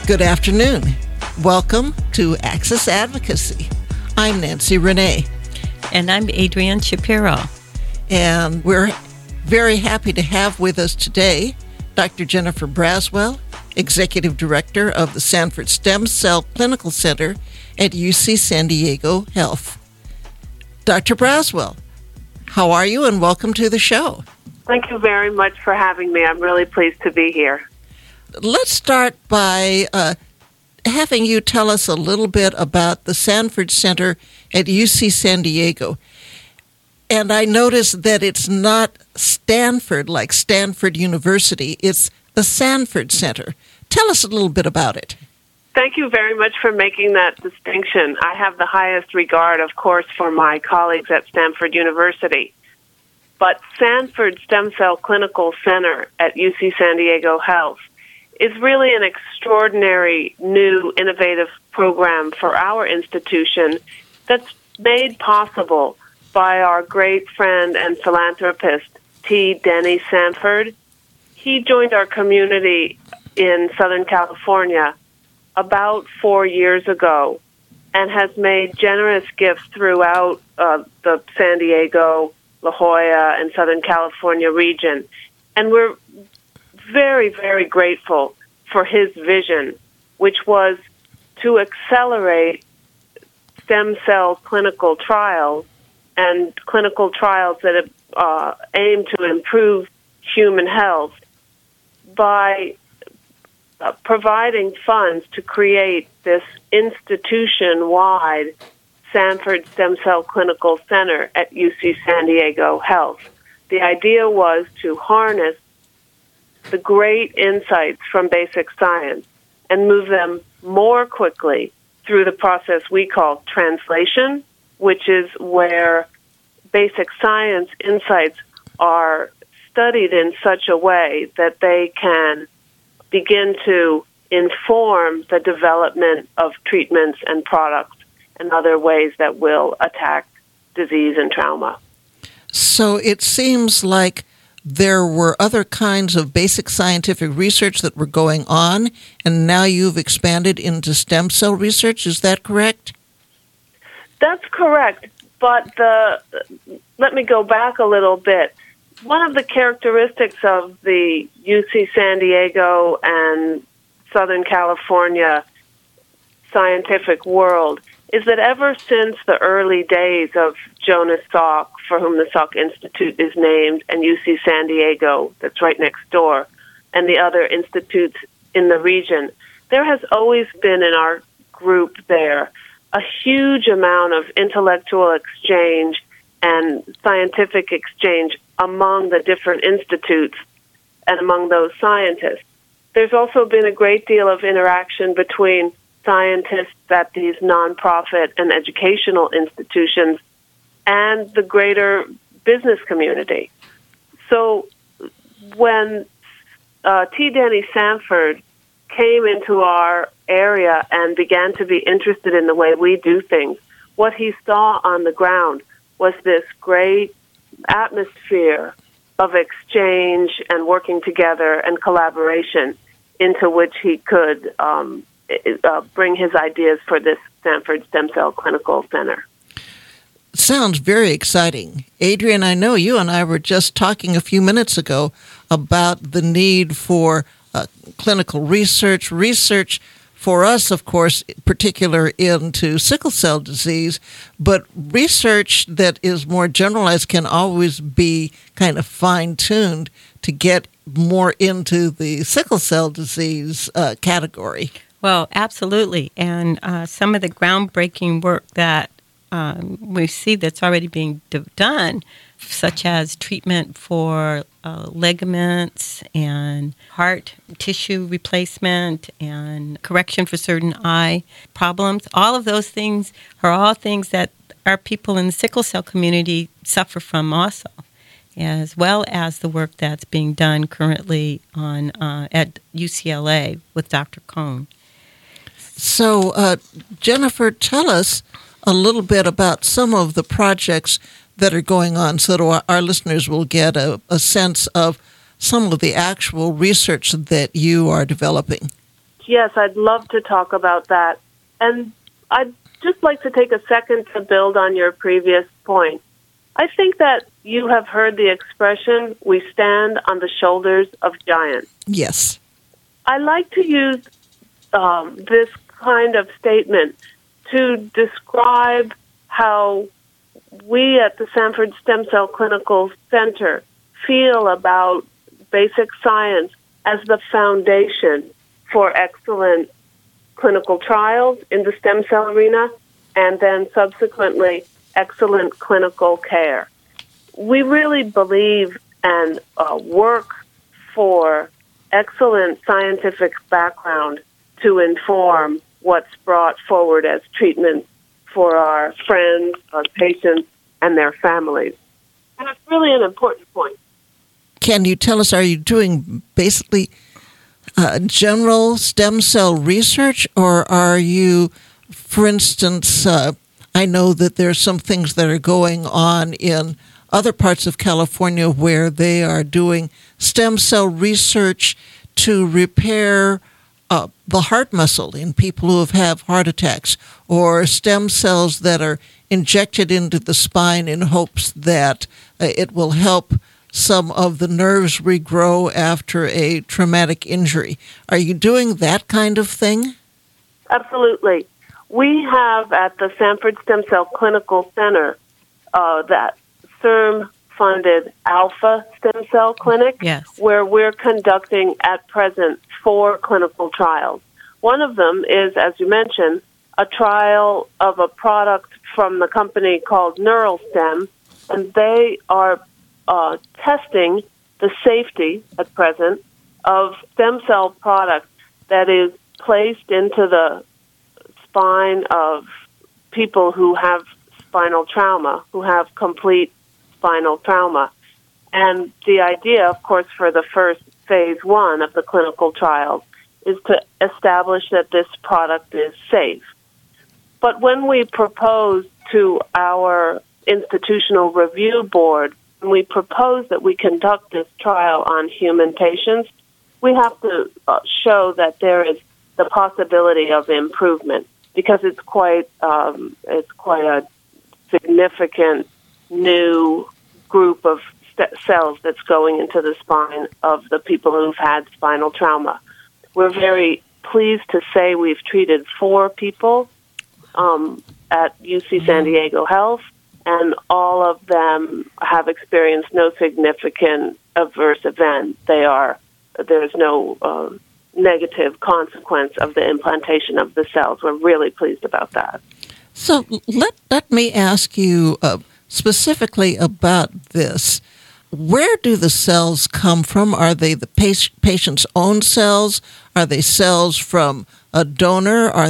Good afternoon. Welcome to Access Advocacy. I'm Nancy Renee. And I'm Adrienne Shapiro. And we're very happy to have with us today Dr. Jennifer Braswell, Executive Director of the Sanford Stem Cell Clinical Center at UC San Diego Health. Dr. Braswell, how are you, and welcome to the show. Thank you very much for having me. I'm really pleased to be here. Let's start by having you tell us a little bit about the Sanford Center at UC San Diego. And I noticed that it's not Stanford like Stanford University. It's the Sanford Center. Tell us a little bit about it. Thank you very much for making that distinction. I have the highest regard, of course, for my colleagues at Stanford University. But Sanford Stem Cell Clinical Center at UC San Diego Health is really an extraordinary, new, innovative program for our institution that's made possible by our great friend and philanthropist, T. Denny Sanford. He joined our community in Southern California about 4 years ago and has made generous gifts throughout the San Diego, La Jolla, and Southern California region. And we're very, very grateful for his vision, which was to accelerate stem cell clinical trials and clinical trials that aim to improve human health by providing funds to create this institution-wide Sanford Stem Cell Clinical Center at UC San Diego Health. The idea was to harness the great insights from basic science and move them more quickly through the process we call translation, which is where basic science insights are studied in such a way that they can begin to inform the development of treatments and products and other ways that will attack disease and trauma. So it seems like there were other kinds of basic scientific research that were going on, and now you've expanded into stem cell research. Is that correct? That's correct. But let me go back a little bit. One of the characteristics of the UC San Diego and Southern California scientific world is that ever since the early days of Jonas Salk, for whom the Salk Institute is named, and UC San Diego, that's right next door, and the other institutes in the region, there has always been in our group there a huge amount of intellectual exchange and scientific exchange among the different institutes and among those scientists. There's also been a great deal of interaction between scientists at these nonprofit and educational institutions and the greater business community. So when T. Denny Sanford came into our area and began to be interested in the way we do things, what he saw on the ground was this great atmosphere of exchange and working together and collaboration into which he could bring his ideas for this Sanford Stem Cell Clinical Center. Sounds very exciting. Adrienne, I know you and I were just talking a few minutes ago about the need for clinical research for us, of course, particular into sickle cell disease, but research that is more generalized can always be kind of fine-tuned to get more into the sickle cell disease category. Well, absolutely. And some of the groundbreaking work that we see that's already being done, such as treatment for ligaments and heart tissue replacement and correction for certain eye problems. All of those things are all things that our people in the sickle cell community suffer from also, as well as the work that's being done currently on at UCLA with Dr. Cohn. So, Jennifer, tell us a little bit about some of the projects that are going on so that our listeners will get a sense of some of the actual research that you are developing. Yes, I'd love to talk about that. And I'd just like to take a second to build on your previous point. I think that you have heard the expression, we stand on the shoulders of giants. Yes. I like to use this kind of statement to describe how we at the Sanford Stem Cell Clinical Center feel about basic science as the foundation for excellent clinical trials in the stem cell arena and then subsequently excellent clinical care. We really believe and work for excellent scientific background to inform what's brought forward as treatment for our friends, our patients, and their families. And it's really an important point. Can you tell us, are you doing basically general stem cell research, or are you, for instance, I know that there's some things that are going on in other parts of California where they are doing stem cell research to repair the heart muscle in people who have heart attacks, or stem cells that are injected into the spine in hopes that it will help some of the nerves regrow after a traumatic injury. Are you doing that kind of thing? Absolutely. We have at the Sanford Stem Cell Clinical Center that CIRM-funded Alpha Stem Cell Clinic, Yes. where we're conducting at present 4 clinical trials. One of them is, as you mentioned, a trial of a product from the company called NeuralStem, and they are testing the safety at present of stem cell product that is placed into the spine of people who have spinal trauma, who have complete spinal trauma. And the idea, of course, for the first phase 1 of the clinical trials is to establish that this product is safe. But when we propose to our institutional review board, when we propose that we conduct this trial on human patients, we have to show that there is the possibility of improvement, because it's quite a significant new group of cells that's going into the spine of the people who've had spinal trauma. We're very pleased to say we've treated 4 people at UC San Diego Health, and all of them have experienced no significant adverse event. There's no negative consequence of the implantation of the cells. We're really pleased about that. So let me ask you specifically about this. Where do the cells come from? Are they the patient's own cells? Are they cells from a donor? How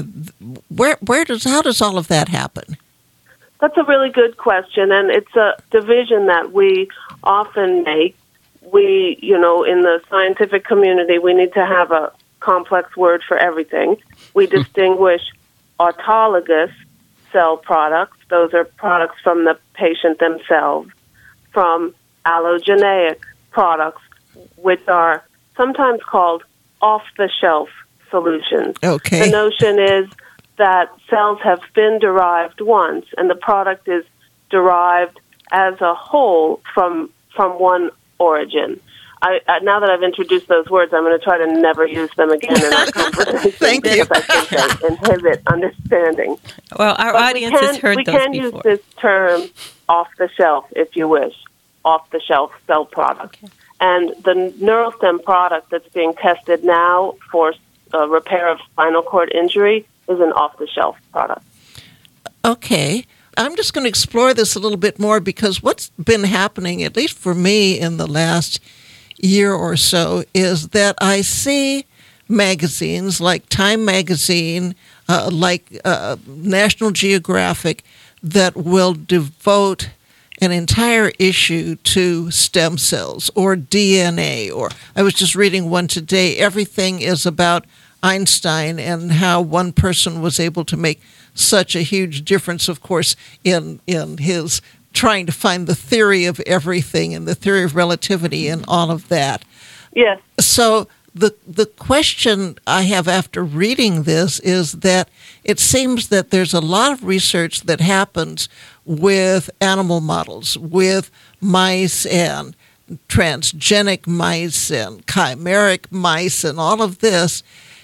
does all of that happen? That's a really good question, and it's a division that we often make. We, in the scientific community, we need to have a complex word for everything. We distinguish autologous cell products. Those are products from the patient themselves, from allogeneic products, which are sometimes called off-the-shelf solutions. Okay. The notion is that cells have been derived once, and the product is derived as a whole from one origin. Now that I've introduced those words, I'm going to try to never use them again in our conversation. Thank you. Because I think they inhibit understanding. Well, our audience has heard those before. We can use this term off the shelf, if you wish, off the shelf cell product. Okay. And the NeuralStem product that's being tested now for repair of spinal cord injury is an off-the-shelf product. Okay. I'm just going to explore this a little bit more, because what's been happening, at least for me in the last year or so, is that I see magazines like Time Magazine, like National Geographic, that will devote an entire issue to stem cells or DNA. Or I was just reading one today. Everything is about Einstein and how one person was able to make such a huge difference, of course, in his trying to find the theory of everything and the theory of relativity and all of that. Yes. So The question I have after reading this is that it seems that there's a lot of research that happens with animal models, with mice and transgenic mice and chimeric mice and all of this.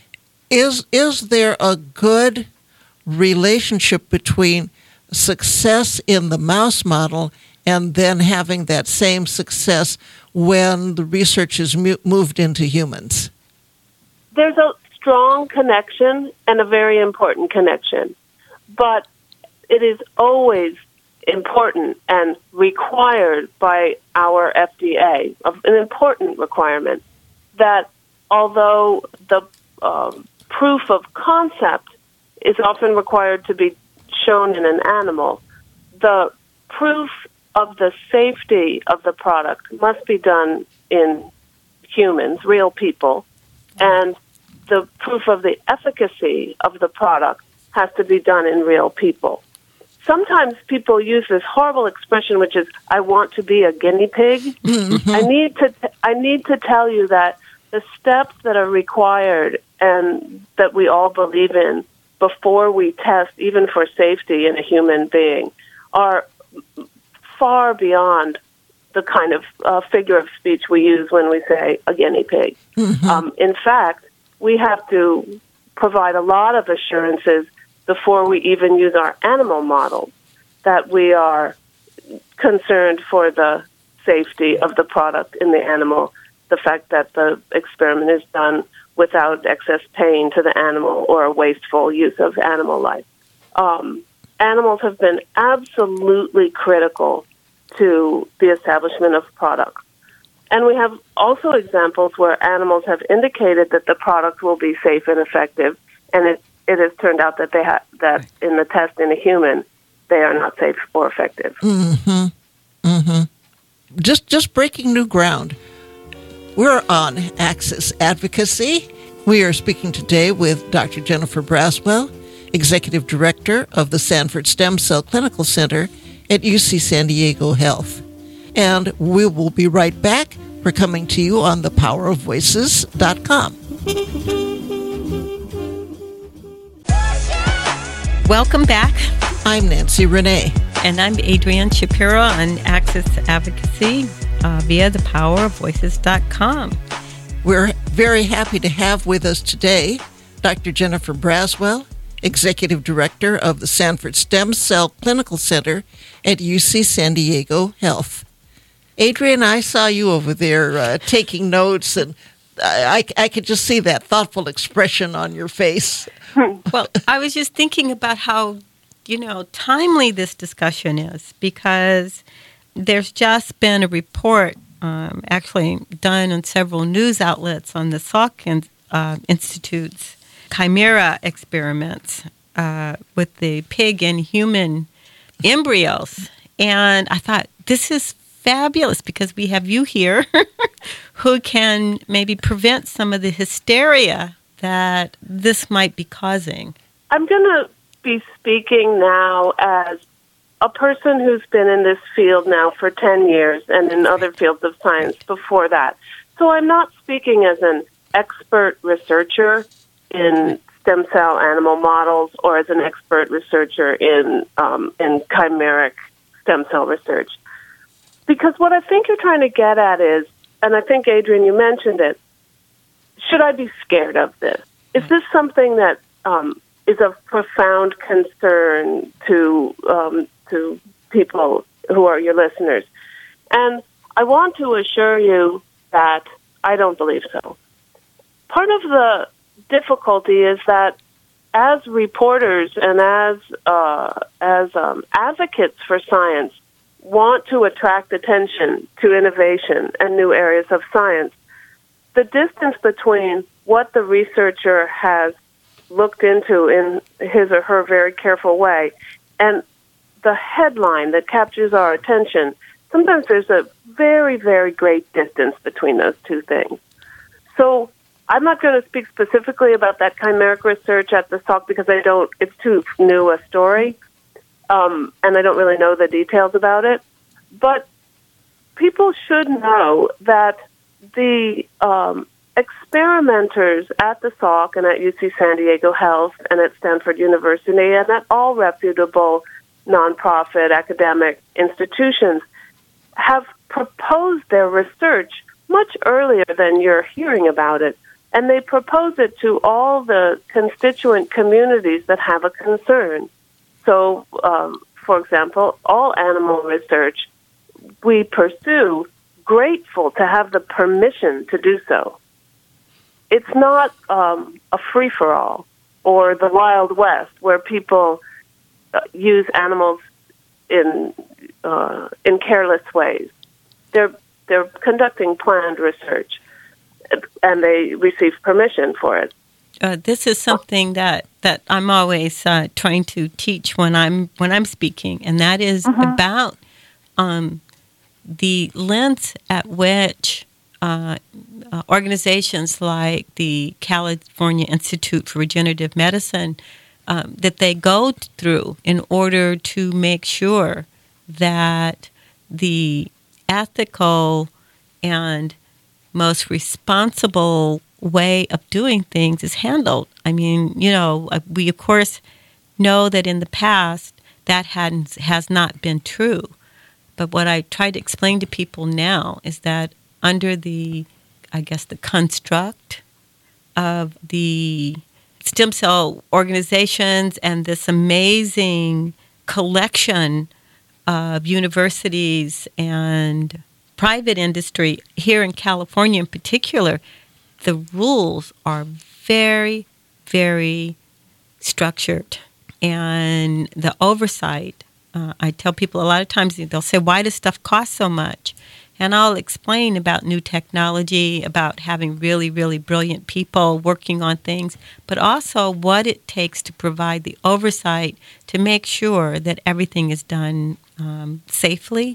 Is there a good relationship between success in the mouse model and then having that same success when the research is moved into humans? There's a strong connection and a very important connection, but it is always important and required by our FDA, an important requirement, that although the proof of concept is often required to be shown in an animal, the proof of the safety of the product must be done in humans, real people, and the proof of the efficacy of the product has to be done in real people. Sometimes people use this horrible expression, which is, I want to be a guinea pig. Mm-hmm. I need to tell you that the steps that are required and that we all believe in before we test, even for safety in a human being, are far beyond the kind of figure of speech we use when we say a guinea pig. Mm-hmm. In fact, we have to provide a lot of assurances before we even use our animal models that we are concerned for the safety of the product in the animal, the fact that the experiment is done without excess pain to the animal or a wasteful use of animal life. Animals have been absolutely critical to the establishment of products. And we have also examples where animals have indicated that the product will be safe and effective, and it has turned out that that in the test in a human, they are not safe or effective. Mm-hmm. Mm-hmm. Just breaking new ground. We're on Access Advocacy. We are speaking today with Dr. Jennifer Braswell, Executive Director of the Sanford Stem Cell Clinical Center at UC San Diego Health. And we will be right back. We're coming to you on thepowerofvoices.com. Welcome back. I'm Nancy Renee. And I'm Adrienne Shapiro on Access Advocacy via thepowerofvoices.com. We're very happy to have with us today Dr. Jennifer Braswell, Executive Director of the Sanford Stem Cell Clinical Center at UC San Diego Health. Adrienne, I saw you over there taking notes, and I could just see that thoughtful expression on your face. Well, I was just thinking about how, timely this discussion is, because there's just been a report actually done on several news outlets on the Salk Institute's chimera experiments with the pig and human embryos. And I thought, this is fabulous, because we have you here who can maybe prevent some of the hysteria that this might be causing. I'm going to be speaking now as a person who's been in this field now for 10 years and in other fields of science before that. So I'm not speaking as an expert researcher in stem cell animal models or as an expert researcher in chimeric stem cell research. Because what I think you're trying to get at is, and I think, Adrienne, you mentioned it, should I be scared of this? Is this something that is of profound concern to people who are your listeners? And I want to assure you that I don't believe so. Part of the difficulty is that as reporters and as advocates for science want to attract attention to innovation and new areas of science, the distance between what the researcher has looked into in his or her very careful way and the headline that captures our attention, sometimes there's a very, very great distance between those two things. So I'm not going to speak specifically about that chimeric research at the Salk because it's too new a story, and I don't really know the details about it. But people should know that the experimenters at the Salk and at UC San Diego Health and at Stanford University and at all reputable nonprofit academic institutions have proposed their research much earlier than you're hearing about it. And they propose it to all the constituent communities that have a concern. So, for example, all animal research we pursue, grateful to have the permission to do so. It's not a free-for-all or the Wild West where people use animals in careless ways. They're conducting planned research, and they receive permission for it. This is something that I'm always trying to teach when I'm speaking, and that is about the lengths at which organizations like the California Institute for Regenerative Medicine that they go through in order to make sure that the ethical and most responsible way of doing things is handled. I mean, we of course know that in the past that has not been true. But what I try to explain to people now is that under the construct of the stem cell organizations and this amazing collection of universities and private industry here in California in particular, the rules are very, very structured. And the oversight, I tell people a lot of times, they'll say, why does stuff cost so much? And I'll explain about new technology, about having really, really brilliant people working on things, but also what it takes to provide the oversight to make sure that everything is done safely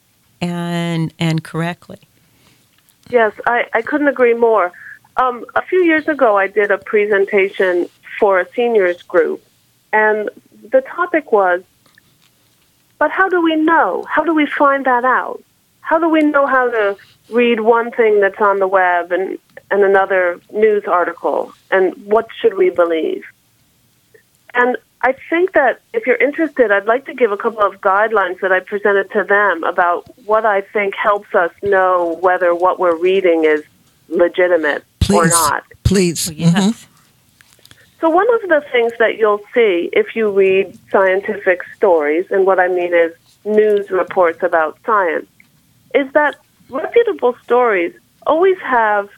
and correctly. Yes, I couldn't agree more. A few years ago, I did a presentation for a seniors group, and the topic was, but how do we know? How do we find that out? How do we know how to read one thing that's on the web and another news article? And what should we believe? And I think that if you're interested, I'd like to give a couple of guidelines that I presented to them about what I think helps us know whether what we're reading is legitimate or not. Please. Yes. So one of the things that you'll see if you read scientific stories, and what I mean is news reports about science, is that reputable stories always have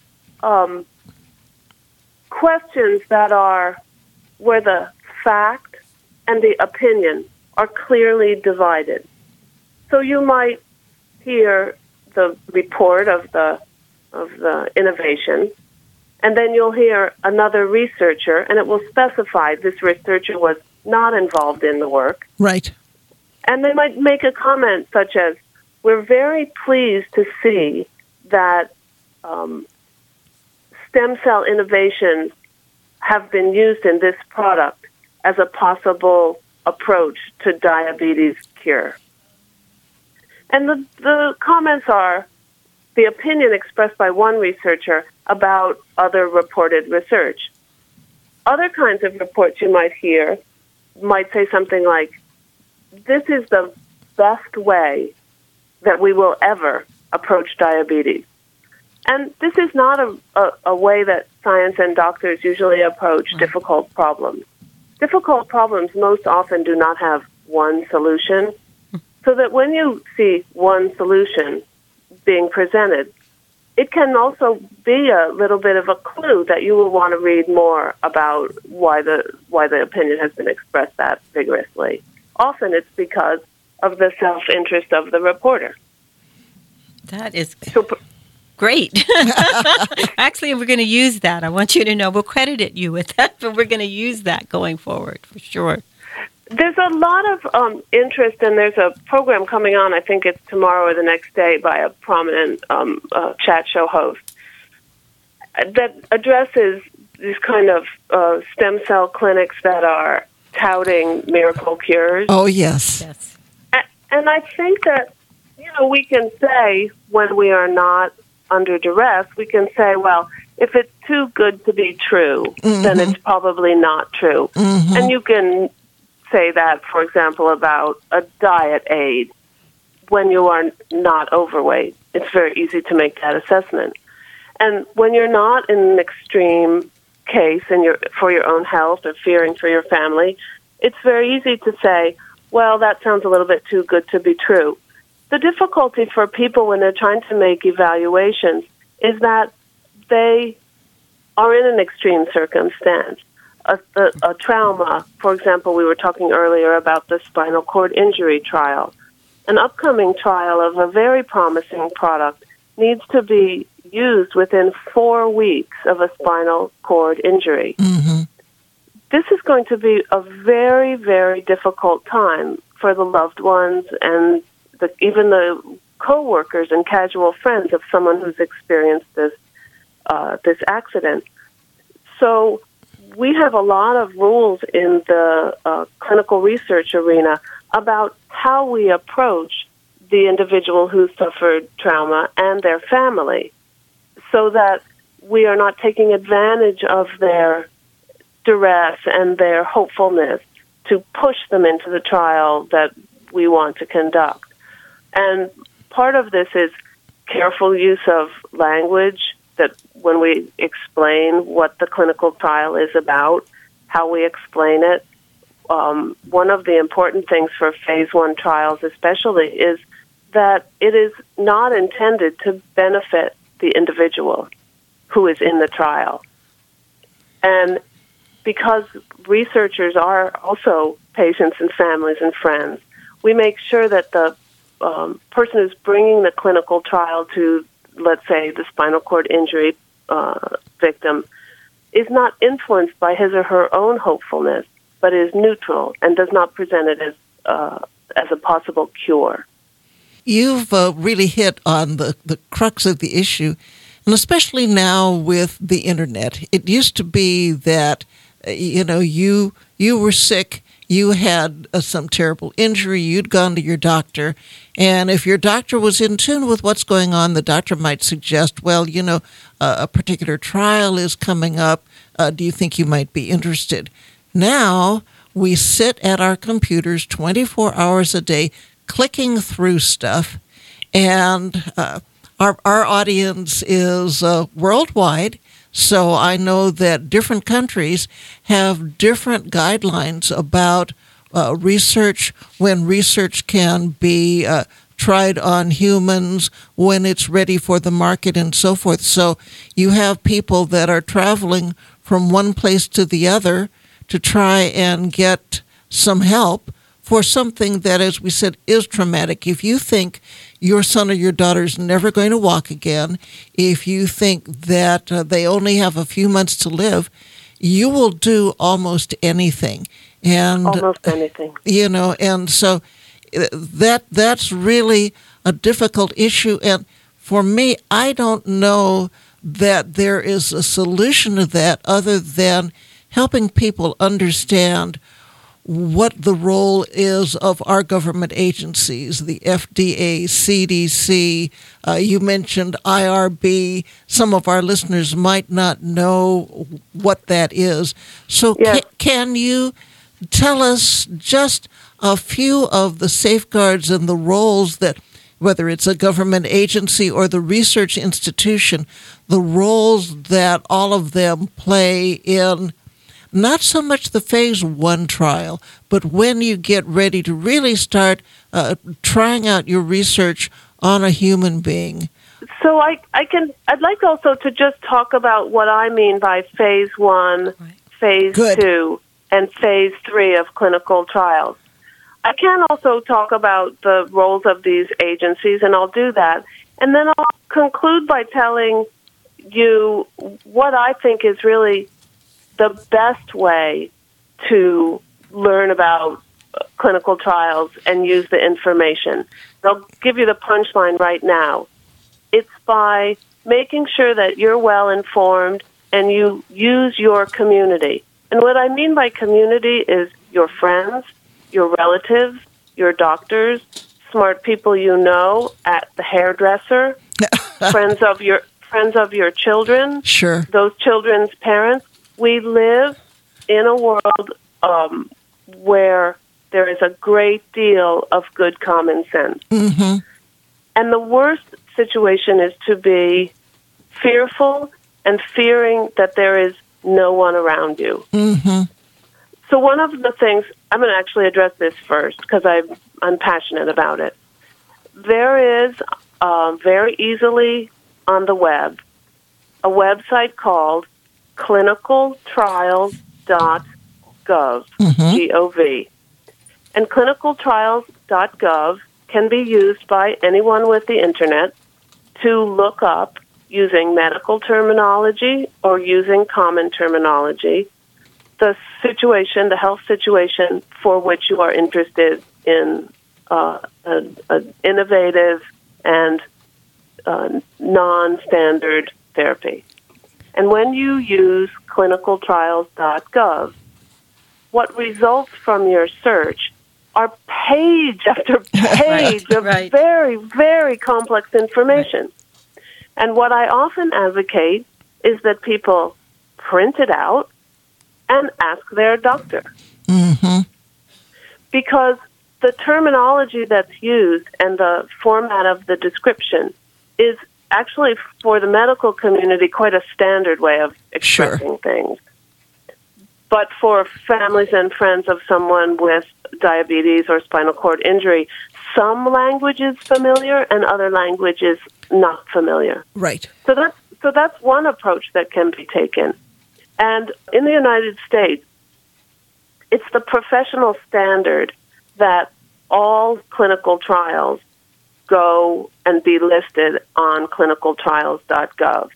questions that are where the fact and the opinion are clearly divided. So you might hear the report of the innovation, and then you'll hear another researcher, and it will specify this researcher was not involved in the work. Right. And they might make a comment such as, we're very pleased to see that stem cell innovations have been used in this product as a possible approach to diabetes cure. And the comments are the opinion expressed by one researcher about other reported research. Other kinds of reports you might hear might say something like, this is the best way that we will ever approach diabetes. And this is not a way that science and doctors usually approach difficult problems. Difficult problems most often do not have one solution, so that when you see one solution being presented, it can also be a little bit of a clue that you will want to read more about why the opinion has been expressed that vigorously. Often it's because of the self-interest of the reporter. That is great. Actually, we're going to use that. I want you to know we'll credit you with that, but we're going to use that going forward for sure. There's a lot of interest, and there's a program coming on, I think it's tomorrow or the next day, by a prominent chat show host that addresses these kind of stem cell clinics that are touting miracle cures. Oh, yes. Yes. And I think that, we can say when we are not under duress, we can say, well, if it's too good to be true, then it's probably not true. And you can say that, for example, about a diet aid. When you are not overweight, it's very easy to make that assessment. And when you're not in an extreme case and you're for your own health or fearing for your family, it's very easy to say, well, that sounds a little bit too good to be true. The difficulty for people when they're trying to make evaluations is that they are in an extreme circumstance. A trauma, for example, we were talking earlier about the spinal cord injury trial. An upcoming trial of a very promising product needs to be used within 4 weeks of a spinal cord injury. This is going to be a very, very difficult time for the loved ones and even the co-workers and casual friends of someone who's experienced this accident. So we have a lot of rules in the clinical research arena about how we approach the individual who suffered trauma and their family so that we are not taking advantage of their duress and their hopefulness to push them into the trial that we want to conduct. And part of this is careful use of language, that when we explain what the clinical trial is about, how we explain it. One of the important things for phase 1 trials especially is that it is not intended to benefit the individual who is in the trial. And because researchers are also patients and families and friends, we make sure that the person who's bringing the clinical trial to, let's say, the spinal cord injury victim is not influenced by his or her own hopefulness, but is neutral and does not present it as a possible cure. You've really hit on the crux of the issue, and especially now with the internet. It used to be that, you were sick, you had some terrible injury, you'd gone to your doctor, and if your doctor was in tune with what's going on, the doctor might suggest, well, a particular trial is coming up. Do you think you might be interested? Now, we sit at our computers 24 hours a day clicking through stuff, and our audience is worldwide, so I know that different countries have different guidelines about research, when research can be tried on humans, when it's ready for the market, and so forth. So you have people that are traveling from one place to the other to try and get some help for something that, as we said, is traumatic. If you think your son or your daughter is never going to walk again, if you think that they only have a few months to live, you will do almost anything. And almost anything. And so that's really a difficult issue. And for me, I don't know that there is a solution to that other than helping people understand what the role is of our government agencies, the FDA, CDC. You mentioned IRB. Some of our listeners might not know what that is. So yes. Can you tell us just a few of the safeguards and the roles that, whether it's a government agency or the research institution, the roles that all of them play in not so much the phase 1 trial, but when you get ready to really start trying out your research on a human being? So I'd like also to just talk about what I mean by phase 1, phase 2, and phase 3 of clinical trials. I can also talk about the roles of these agencies, and I'll do that. And then I'll conclude by telling you what I think is really the best way to learn about clinical trials and use the information. I'll give you the punchline right now. It's by making sure that you're well informed and you use your community. And what I mean by community is your friends, your relatives, your doctors, smart people you know at the hairdresser, friends friends of your children, Sure. those children's parents. We live in a world where there is a great deal of good common sense. Mm-hmm. And the worst situation is to be fearful and fearing that there is no one around you. Mm-hmm. So one of the things, I'm going to actually address this first because I'm passionate about it. There is very easily on the web a website called clinicaltrials.gov, G-O-V. And clinicaltrials.gov can be used by anyone with the Internet to look up, using medical terminology or using common terminology, the health situation for which you are interested in an innovative and non-standard therapy. And when you use clinicaltrials.gov, what results from your search are page after page of very, very complex information. Right. And what I often advocate is that people print it out and ask their doctor. Mm-hmm. Because the terminology that's used and the format of the description is actually, for the medical community, quite a standard way of expressing things. But for families and friends of someone with diabetes or spinal cord injury, some language is familiar and other language is not familiar. Right. So that's one approach that can be taken. And in the United States, it's the professional standard that all clinical trials go and be listed on clinicaltrials.gov.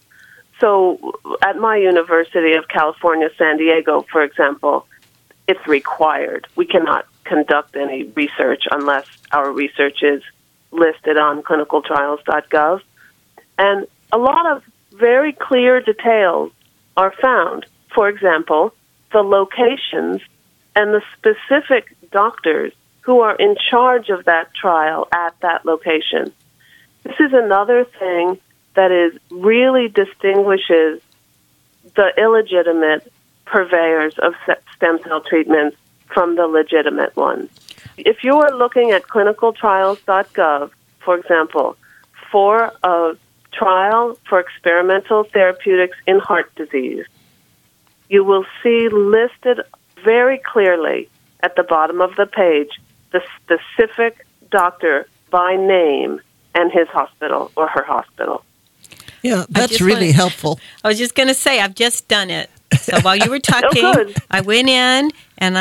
So at my University of California, San Diego, for example, it's required. We cannot conduct any research unless our research is listed on clinicaltrials.gov. And a lot of very clear details are found. For example, the locations and the specific doctors who are in charge of that trial at that location. This is another thing that really distinguishes the illegitimate purveyors of stem cell treatments from the legitimate ones. If you are looking at clinicaltrials.gov, for example, for a trial for experimental therapeutics in heart disease, you will see listed very clearly at the bottom of the page the specific doctor by name and his hospital or her hospital. Yeah, that's really helpful. I was just going to say, I've just done it. So while you were talking, I went in and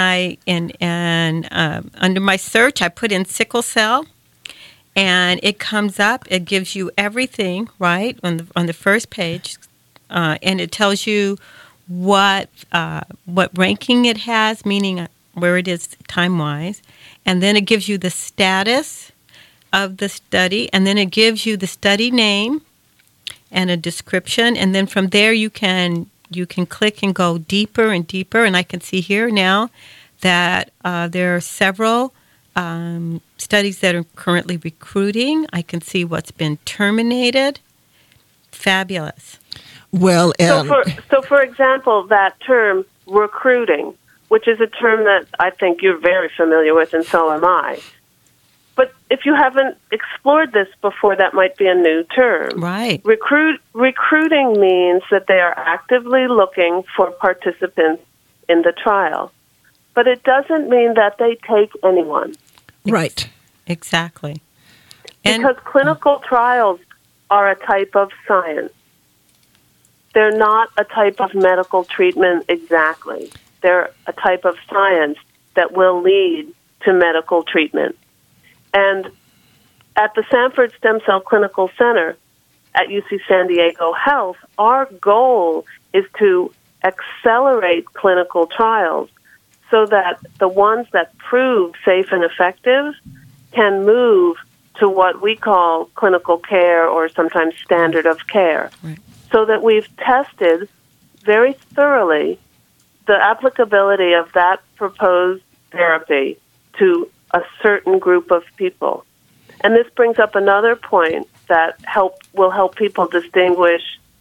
under my search, I put in sickle cell, and it comes up. It gives you everything, right, on the first page, and it tells you what ranking it has, meaning where it is time-wise, and then it gives you the status of the study, and then it gives you the study name and a description, and then from there you can click and go deeper and deeper. And I can see here now that there are several studies that are currently recruiting. I can see what's been terminated. Fabulous. Well, so for example, that term recruiting, which is a term that I think you're very familiar with, and so am I. But if you haven't explored this before, that might be a new term. Right. Recruiting means that they are actively looking for participants in the trial. But it doesn't mean that they take anyone. Right. Exactly. Because clinical trials are a type of science. They're not a type of medical treatment exactly. They're a type of science that will lead to medical treatment. And at the Sanford Stem Cell Clinical Center at UC San Diego Health, our goal is to accelerate clinical trials so that the ones that prove safe and effective can move to what we call clinical care or sometimes standard of care. Right. So that we've tested very thoroughly the applicability of that proposed therapy to a certain group of people. And this brings up another point that will help people distinguish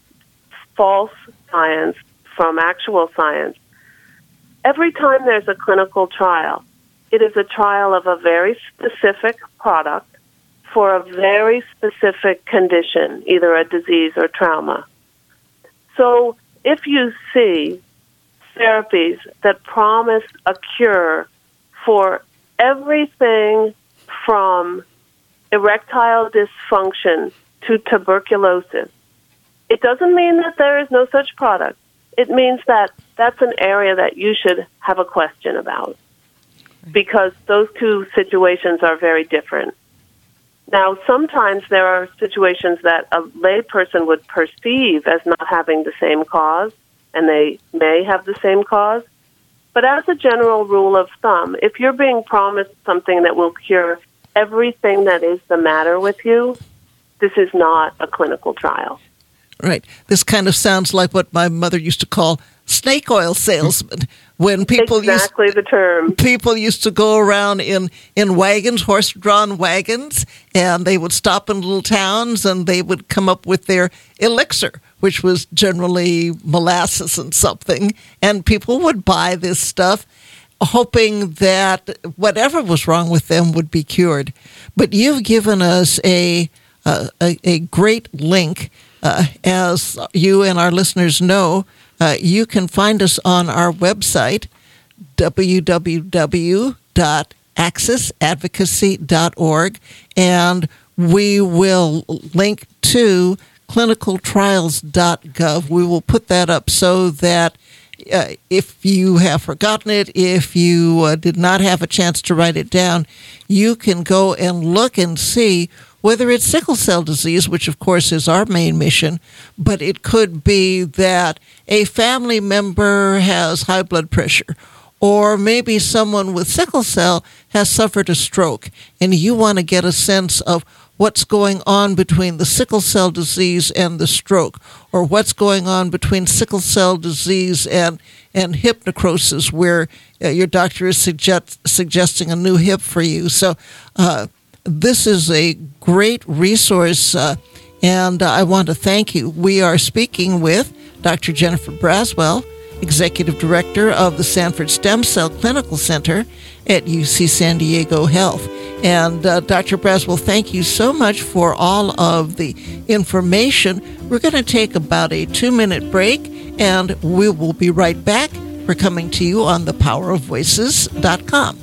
false science from actual science. Every time there's a clinical trial, it is a trial of a very specific product for a very specific condition, either a disease or trauma. So if you see therapies that promise a cure for everything from erectile dysfunction to tuberculosis, it doesn't mean that there is no such product. It means that that's an area that you should have a question about, because those two situations are very different. Now, sometimes there are situations that a layperson would perceive as not having the same cause, and they may have the same cause. But as a general rule of thumb, if you're being promised something that will cure everything that is the matter with you, this is not a clinical trial. Right. This kind of sounds like what my mother used to call snake oil salesman. When people the term. People used to go around in wagons, horse-drawn wagons, and they would stop in little towns, and they would come up with their elixir, which was generally molasses and something, and people would buy this stuff, hoping that whatever was wrong with them would be cured. But you've given us a great link. As you and our listeners know, you can find us on our website, www.accessadvocacy.org, and we will link to clinicaltrials.gov. We will put that up so that if you have forgotten it, if you did not have a chance to write it down, you can go and look and see whether it's sickle cell disease, which of course is our main mission, but it could be that a family member has high blood pressure, or maybe someone with sickle cell has suffered a stroke, and you want to get a sense of what's going on between the sickle cell disease and the stroke, or what's going on between sickle cell disease and hip necrosis, where your doctor is suggesting a new hip for you. So this is a great resource, and I want to thank you. We are speaking with Dr. Jennifer Braswell, Executive Director of the Sanford Stem Cell Clinical Center at UC San Diego Health. And Dr. Braswell, thank you so much for all of the information. We're going to take about a 2-minute break, and we will be right back. We're coming to you on thepowerofvoices.com.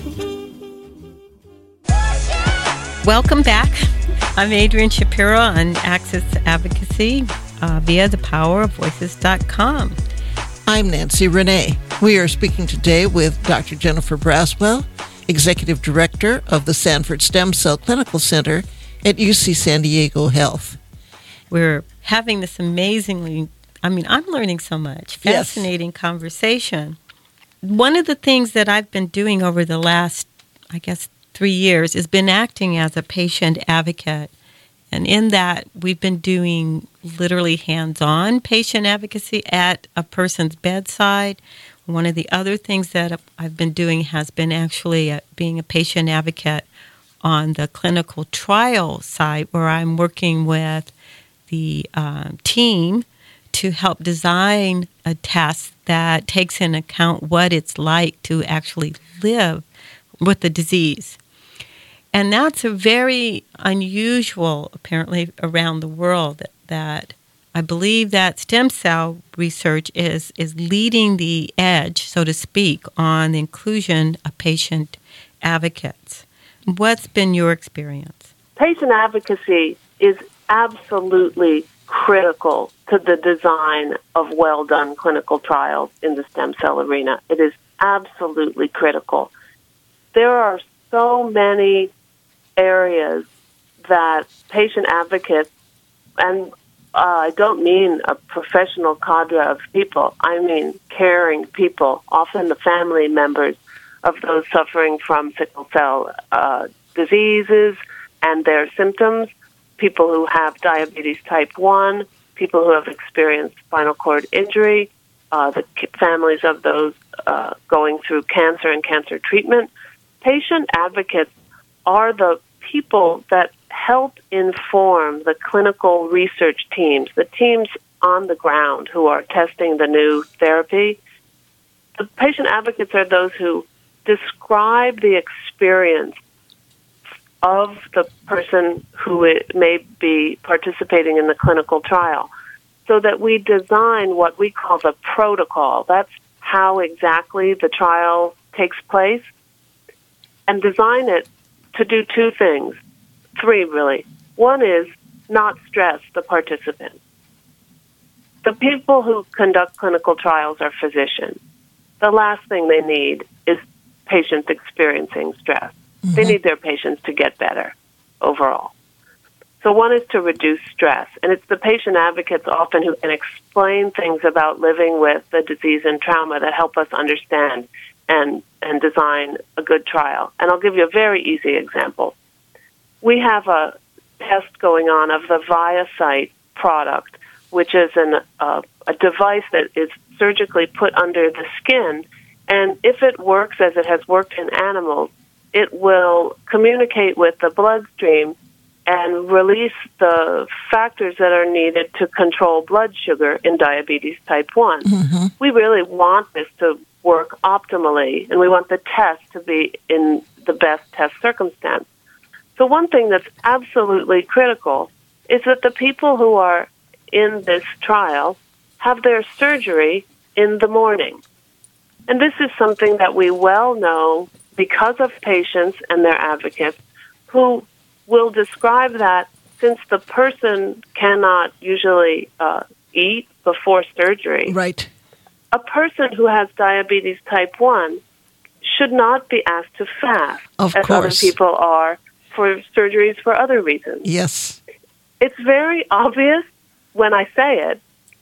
Welcome back. I'm Adrienne Shapiro on Access Advocacy via thepowerofvoices.com. I'm Nancy Renee. We are speaking today with Dr. Jennifer Braswell, Executive Director of the Sanford Stem Cell Clinical Center at UC San Diego Health. We're having this I'm learning so much. Fascinating conversation. One of the things that I've been doing over the last, 3 years has been acting as a patient advocate. And in that, we've been doing literally hands-on patient advocacy at a person's bedside. One of the other things that I've been doing has been actually being a patient advocate on the clinical trial side, where I'm working with the team to help design a test that takes into account what it's like to actually live with the disease. And that's a very unusual, apparently, around the world, that I believe that stem cell research is leading the edge, so to speak, on the inclusion of patient advocates. What's been your experience? Patient advocacy is absolutely critical to the design of well-done clinical trials in the stem cell arena. It is absolutely critical. There are so many areas that patient advocates, and I don't mean a professional cadre of people, I mean caring people, often the family members of those suffering from sickle cell diseases and their symptoms, people who have diabetes type 1, people who have experienced spinal cord injury, the families of those going through cancer and cancer treatment. Patient advocates are the people that help inform the clinical research teams, the teams on the ground who are testing the new therapy. The patient advocates are those who describe the experience of the person who may be participating in the clinical trial, so that we design what we call the protocol. That's how exactly the trial takes place, and design it to do two things, three really. One is not stress the participant. The people who conduct clinical trials are physicians. The last thing they need is patients experiencing stress. Mm-hmm. They need their patients to get better overall. So one is to reduce stress, and it's the patient advocates often who can explain things about living with the disease and trauma that help us understand and design a good trial. And I'll give you a very easy example. We have a test going on of the ViaCyte product, which is a device that is surgically put under the skin, and if it works as it has worked in animals, it will communicate with the bloodstream and release the factors that are needed to control blood sugar in diabetes type 1. Mm-hmm. We really want this to work optimally, and we want the test to be in the best test circumstance. So one thing that's absolutely critical is that the people who are in this trial have their surgery in the morning. And this is something that we well know because of patients and their advocates who will describe that since the person cannot usually eat before surgery. Right. A person who has diabetes type 1 should not be asked to fast, of as course. Other people are for surgeries for other reasons. Yes. It's very obvious when I say it,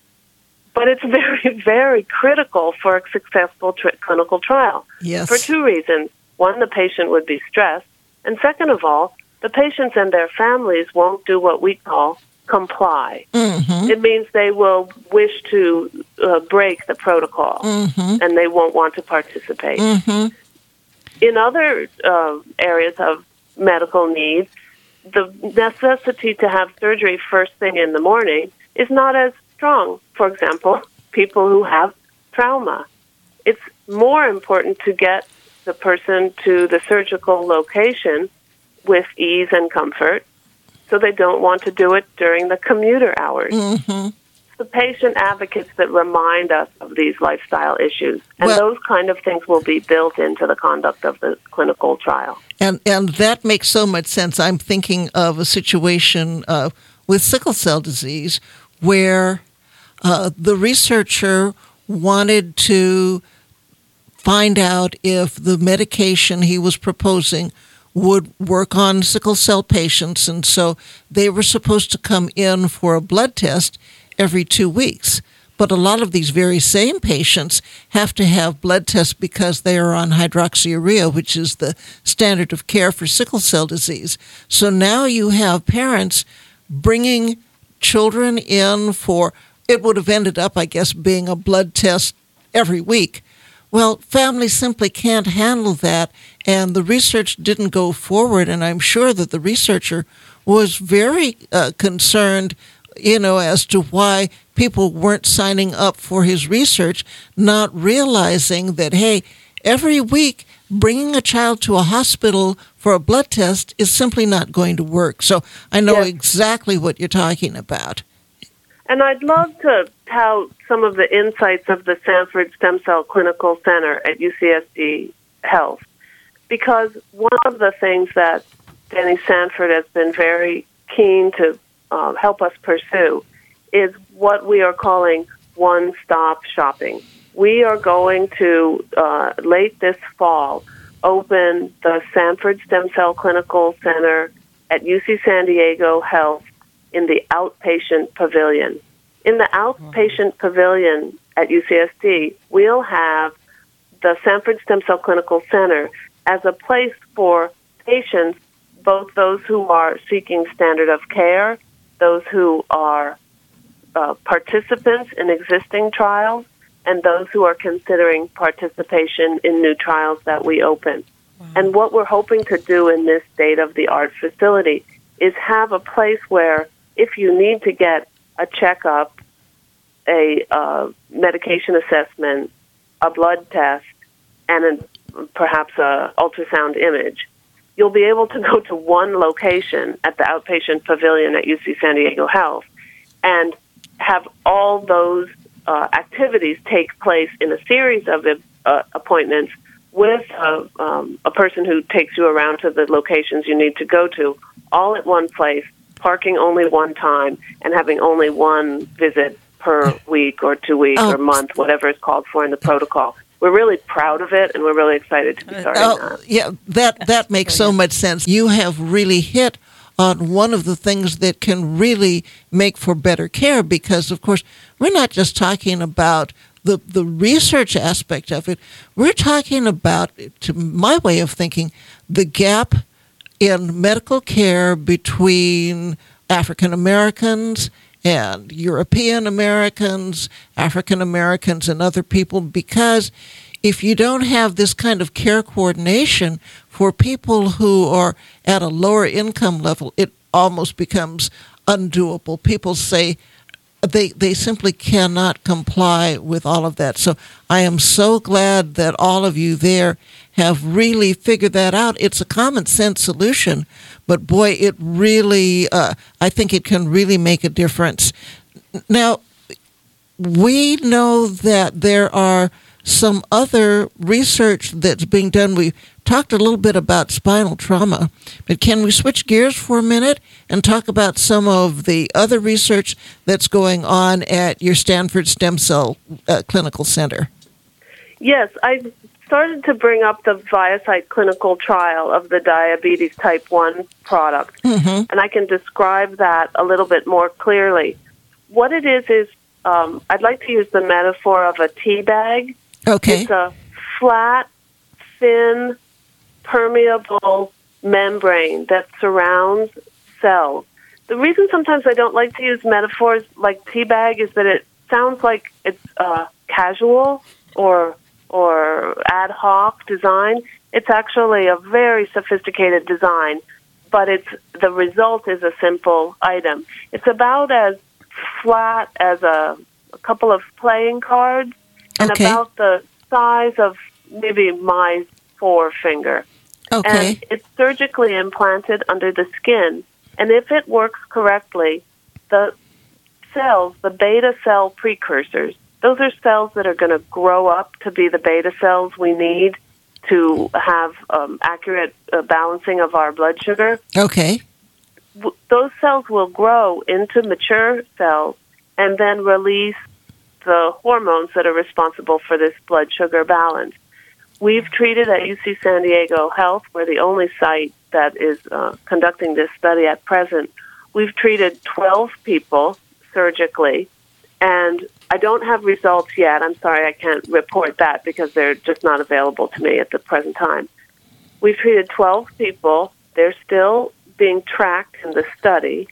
but it's very, very critical for a successful clinical trial. Yes. For two reasons. One, the patient would be stressed, and second of all, the patients and their families won't do what we call comply. Mm-hmm. It means they will wish to break the protocol, mm-hmm. and they won't want to participate. Mm-hmm. In other areas of medical needs, the necessity to have surgery first thing in the morning is not as strong. For example, people who have trauma. It's more important to get the person to the surgical location with ease and comfort, so they don't want to do it during the commuter hours. Mm-hmm. It's the patient advocates that remind us of these lifestyle issues, and those kind of things will be built into the conduct of the clinical trial. And that makes so much sense. I'm thinking of a situation with sickle cell disease where the researcher wanted to find out if the medication he was proposing would work on sickle cell patients, and so they were supposed to come in for a blood test every 2 weeks. But a lot of these very same patients have to have blood tests because they are on hydroxyurea, which is the standard of care for sickle cell disease. So now you have parents bringing children in for, it would have ended up, I guess, being a blood test every week. Well, families simply can't handle that, and the research didn't go forward, and I'm sure that the researcher was very concerned, as to why people weren't signing up for his research, not realizing that, hey, every week bringing a child to a hospital for a blood test is simply not going to work. So I know exactly what you're talking about. And I'd love to tout some of the insights of the Sanford Stem Cell Clinical Center at UCSD Health, because one of the things that Danny Sanford has been very keen to help us pursue is what we are calling one-stop shopping. We are going to, late this fall, open the Sanford Stem Cell Clinical Center at UC San Diego Health in the outpatient pavilion. In the outpatient pavilion at UCSD, we'll have the Sanford Stem Cell Clinical Center as a place for patients, both those who are seeking standard of care, those who are participants in existing trials, and those who are considering participation in new trials that we open. Wow. And what we're hoping to do in this state-of-the-art facility is have a place where if you need to get a checkup a medication assessment, a blood test, and perhaps a ultrasound image, you'll be able to go to one location at the outpatient pavilion at UC San Diego Health and have all those activities take place in a series of appointments with a person who takes you around to the locations you need to go to, all at one place, parking only one time, and having only one visit per week or 2 weeks or month, whatever is called for in the protocol. We're really proud of it, and we're really excited to be starting that. Yeah, that makes so much sense. You have really hit on one of the things that can really make for better care because, of course, we're not just talking about the research aspect of it. We're talking about, to my way of thinking, the gap in medical care between African Americans and European Americans, African Americans, and other people, because if you don't have this kind of care coordination for people who are at a lower income level, it almost becomes undoable. People say they simply cannot comply with all of that. So I am so glad that all of you there have really figured that out. It's a common sense solution, but boy, it really, I think it can really make a difference. Now, we know that there are some other research that's being done. We talked a little bit about spinal trauma, but can we switch gears for a minute and talk about some of the other research that's going on at your Stanford Stem Cell Clinical Center? Yes, I started to bring up the ViaCyte clinical trial of the diabetes type 1 product, and I can describe that a little bit more clearly. What it is I'd like to use the metaphor of a tea bag. Okay. It's a flat, thin, permeable membrane that surrounds cells. The reason sometimes I don't like to use metaphors like tea bag is that it sounds like it's casual or ad hoc design. It's actually a very sophisticated design, but the result is a simple item. It's about as flat as a couple of playing cards and about the size of maybe my forefinger. Okay. And it's surgically implanted under the skin. And if it works correctly, the cells, the beta cell precursors, those are cells that are going to grow up to be the beta cells we need to have accurate balancing of our blood sugar. Okay. Those cells will grow into mature cells and then release the hormones that are responsible for this blood sugar balance. We've treated at UC San Diego Health, we're the only site that is conducting this study at present. We've treated 12 people surgically, and I don't have results yet. I'm sorry, I can't report that because they're just not available to me at the present time. We've treated 12 people. They're still being tracked in the study,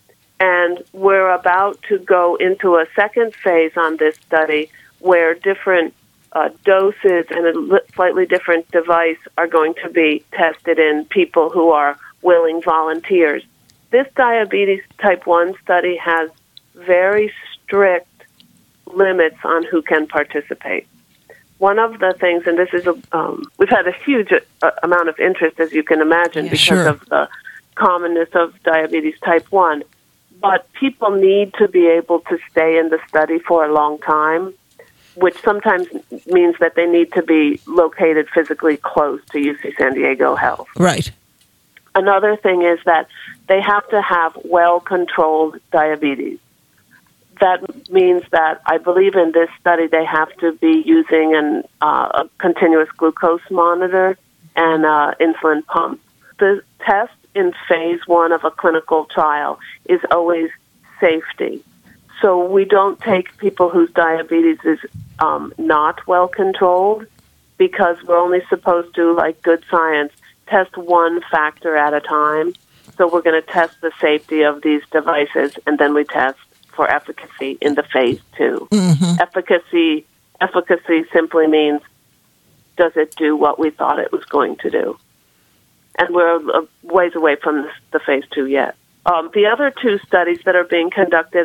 and we're about to go into a second phase on this study where different doses and a slightly different device are going to be tested in people who are willing volunteers. This diabetes type 1 study has very strict limits on who can participate. One of the things, and this is we've had a huge amount of interest, as you can imagine, because of the commonness of diabetes type 1, but people need to be able to stay in the study for a long time, which sometimes means that they need to be located physically close to UC San Diego Health. Right. Another thing is that they have to have well-controlled diabetes. That means that I believe in this study they have to be using a continuous glucose monitor and insulin pump. The test in phase 1 of a clinical trial is always safety. So we don't take people whose diabetes is not well controlled because we're only supposed to, like good science, test one factor at a time. So we're going to test the safety of these devices, and then we test for efficacy in the phase 2. Mm-hmm. Efficacy simply means, does it do what we thought it was going to do? And we're a ways away from the phase 2 yet. The other 2 studies that are being conducted at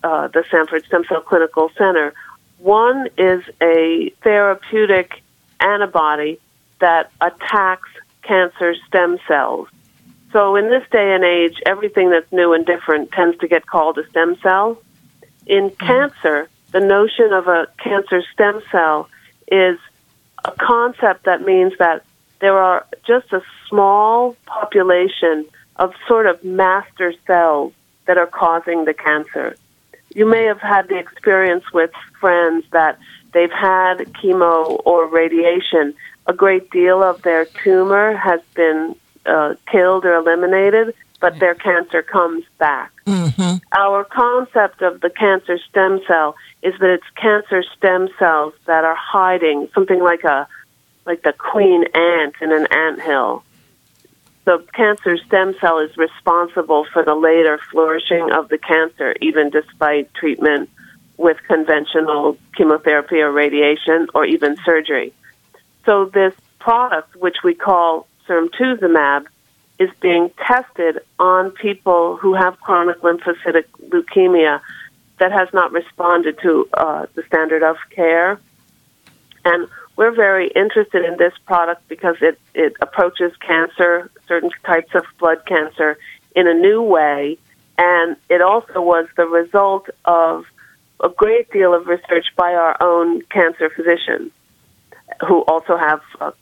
the Sanford Stem Cell Clinical Center. One is a therapeutic antibody that attacks cancer stem cells. So in this day and age, everything that's new and different tends to get called a stem cell. In cancer, the notion of a cancer stem cell is a concept that means that there are just a small population of sort of master cells that are causing the cancer. You may have had the experience with friends that they've had chemo or radiation. A great deal of their tumor has been killed or eliminated, but their cancer comes back. Mm-hmm. Our concept of the cancer stem cell is that it's cancer stem cells that are hiding, something like the queen ant in an anthill. The cancer stem cell is responsible for the later flourishing of the cancer, even despite treatment with conventional chemotherapy or radiation or even surgery. So this product, which we call Cemtuzumab, is being tested on people who have chronic lymphocytic leukemia that has not responded to the standard of care. And we're very interested in this product because it approaches cancer, certain types of blood cancer, in a new way. And it also was the result of a great deal of research by our own cancer physicians who also have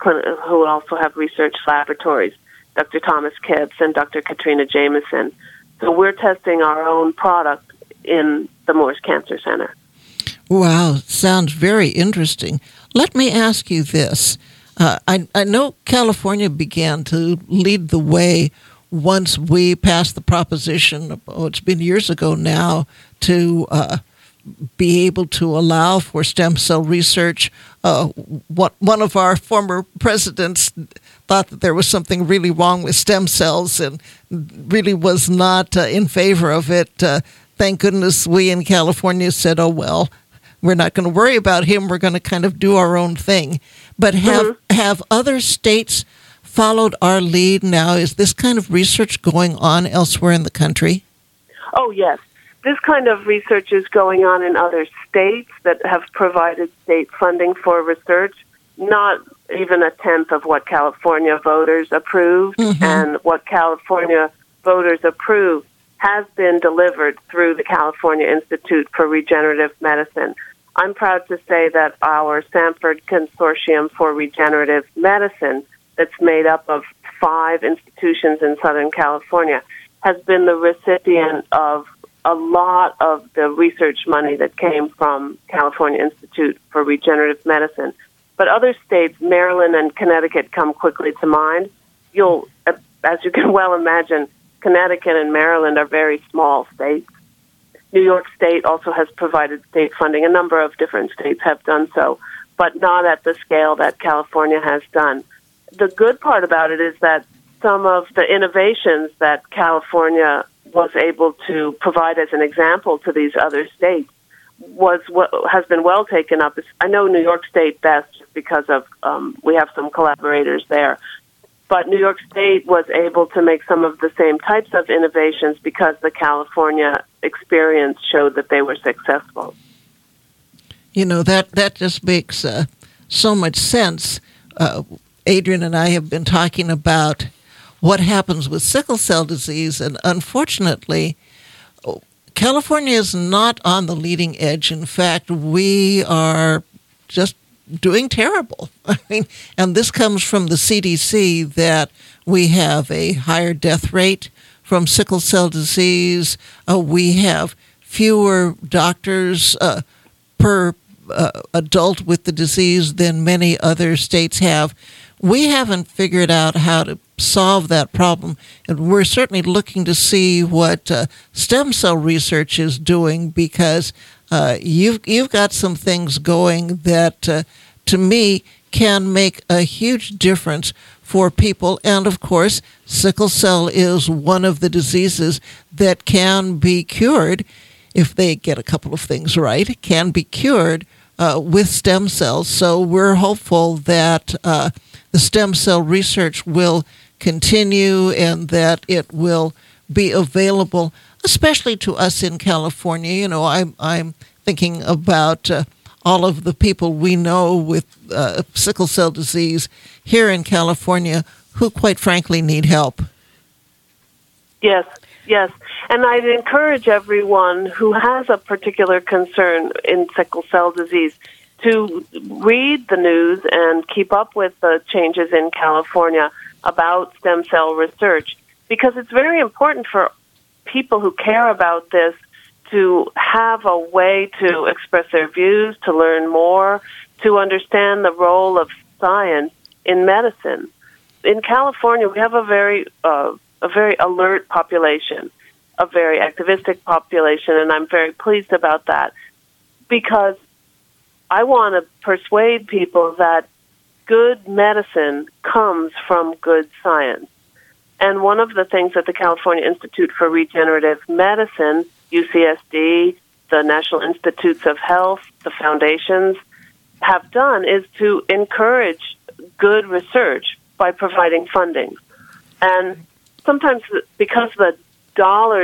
research laboratories, Dr. Thomas Kipps and Dr. Katrina Jameson. So we're testing our own product in the Moores Cancer Center. Wow, sounds very interesting. Let me ask you this. I know California began to lead the way once we passed the proposition, it's been years ago now, to be able to allow for stem cell research. One of our former presidents thought that there was something really wrong with stem cells and really was not in favor of it. Thank goodness we in California said, oh, well, we're not going to worry about him. We're going to kind of do our own thing. But have other states followed our lead now? Is this kind of research going on elsewhere in the country? Oh, yes. This kind of research is going on in other states that have provided state funding for research, not even a tenth of what California voters approved. Mm-hmm. And what California voters approved has been delivered through the California Institute for Regenerative Medicine. I'm proud to say that our Sanford Consortium for Regenerative Medicine, that's made up of 5 institutions in Southern California, has been the recipient of a lot of the research money that came from California Institute for Regenerative Medicine. But other states, Maryland and Connecticut, come quickly to mind. As you can well imagine, Connecticut and Maryland are very small states. New York State also has provided state funding. A number of different states have done so, but not at the scale that California has done. The good part about it is that some of the innovations that California was able to provide as an example to these other states was what has been well taken up. I know New York State best just because of we have some collaborators there. But New York State was able to make some of the same types of innovations because the California experience showed that they were successful. You know, that just makes so much sense. Adrian and I have been talking about what happens with sickle cell disease, and unfortunately, California is not on the leading edge. In fact, we are just doing terrible. I mean, and this comes from the CDC, that we have a higher death rate from sickle cell disease. We have fewer doctors per adult with the disease than many other states have. We haven't figured out how to solve that problem, and we're certainly looking to see what stem cell research is doing, because you've got some things going that, to me, can make a huge difference for people. And, of course, sickle cell is one of the diseases that can be cured if they get a couple of things right. It can be cured with stem cells. So we're hopeful that the stem cell research will continue and that it will be available. especially to us in California. You know, I'm thinking about all of the people we know with sickle cell disease here in California who, quite frankly, need help. Yes, yes. And I'd encourage everyone who has a particular concern in sickle cell disease to read the news and keep up with the changes in California about stem cell research, because it's very important for people who care about this to have a way to express their views, to learn more, to understand the role of science in medicine. In California, we have a very alert population, a very activistic population, and I'm very pleased about that, because I want to persuade people that good medicine comes from good science. And one of the things that the California Institute for Regenerative Medicine, UCSD, the National Institutes of Health, the foundations, have done is to encourage good research by providing funding. And sometimes because the dollar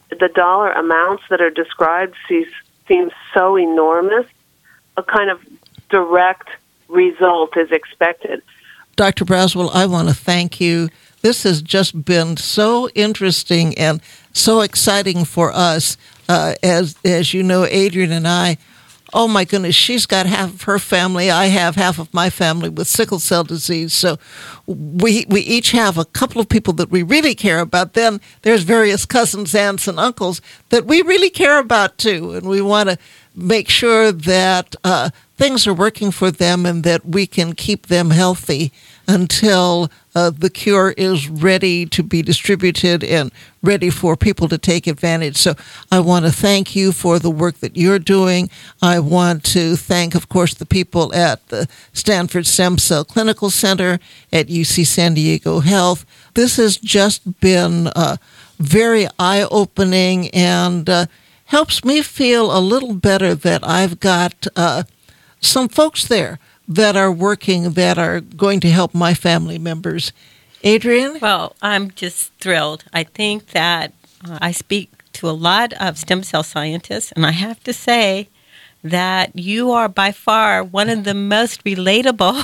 amounts that are described seem so enormous, a kind of direct result is expected. Dr. Braswell, I want to thank you. This has just been so interesting and so exciting for us. As you know, Adrienne and I, oh my goodness, she's got half of her family. I have half of my family with sickle cell disease. So we each have a couple of people that we really care about. Then there's various cousins, aunts, and uncles that we really care about too. And we want to make sure that things are working for them and that we can keep them healthy until the cure is ready to be distributed and ready for people to take advantage. So I want to thank you for the work that you're doing. I want to thank, of course, the people at the Stanford Stem Cell Clinical Center, at UC San Diego Health. This has just been very eye-opening and helps me feel a little better that I've got some folks there that are working, that are going to help my family members. Adrienne? Well, I'm just thrilled. I think that I speak to a lot of stem cell scientists, and I have to say that you are by far one of the most relatable,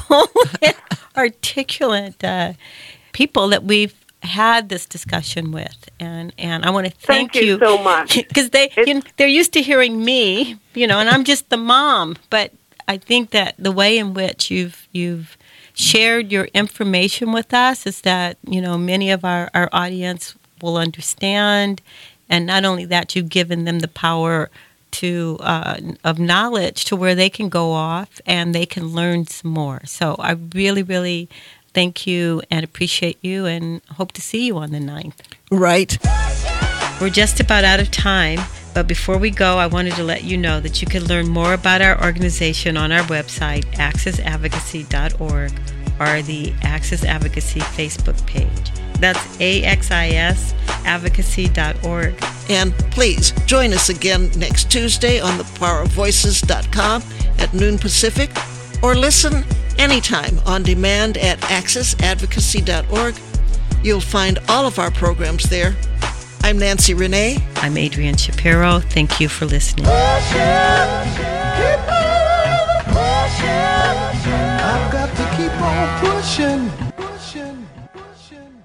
articulate people that we've had this discussion with, and I want to thank you so much, because they're used to hearing me, and I'm just the mom, but I think that the way in which you've shared your information with us is that, many of our audience will understand. And not only that, you've given them the power of knowledge to where they can go off and they can learn some more. So I really, really thank you and appreciate you and hope to see you on the 9th. Right. We're just about out of time. But before we go, I wanted to let you know that you can learn more about our organization on our website, AXISadvocacy.org, or the Axis Advocacy Facebook page. That's AXISadvocacy.org. And please join us again next Tuesday on thepowerofvoices.com at noon Pacific, or listen anytime on demand at AXISadvocacy.org. You'll find all of our programs there. I'm Nancy Renee. I'm Adrienne Shapiro. Thank you for listening. I've got to keep on pushing.